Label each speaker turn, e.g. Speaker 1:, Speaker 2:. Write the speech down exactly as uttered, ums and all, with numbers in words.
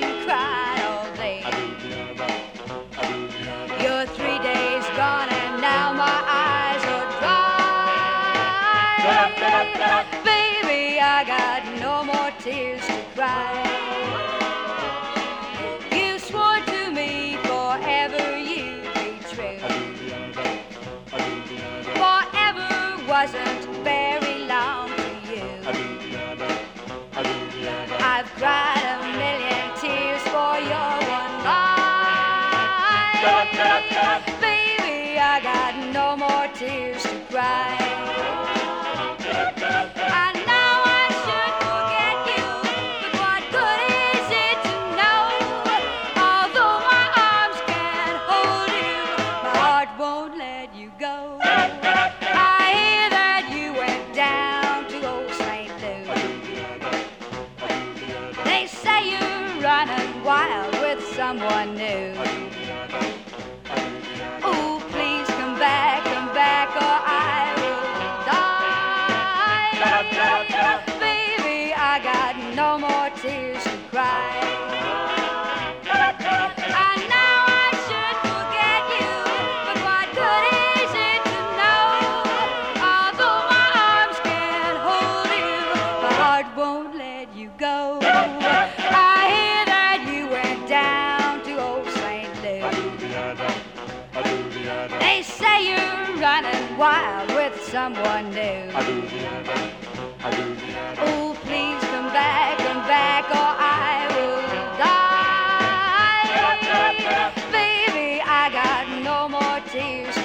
Speaker 1: and cried all day. You're three days gone and now my eyes are dry. Baby, I got no more tears to cry. You swore to me forever you'd be true. Forever wasn't very long to you. I've cried a million tears for your one lie. Baby, I got no more tears to cry. I know I should forget you, but what good is it to know? Although my arms can't hold you, my heart won't let you go. I hear that you went down to old Saint Louis. They say you're running wild with someone new. Oh, please come back, come back, or I will die. Baby, I got no more tears to cry. I know I should forget you, but what good is it to know? Although my arms can't hold you, my heart won't let you go. I hear that you went down to old Saint Louis. They say you're running wild with someone new. Oh, please come back, come back, or I will die. Baby, I got no more tears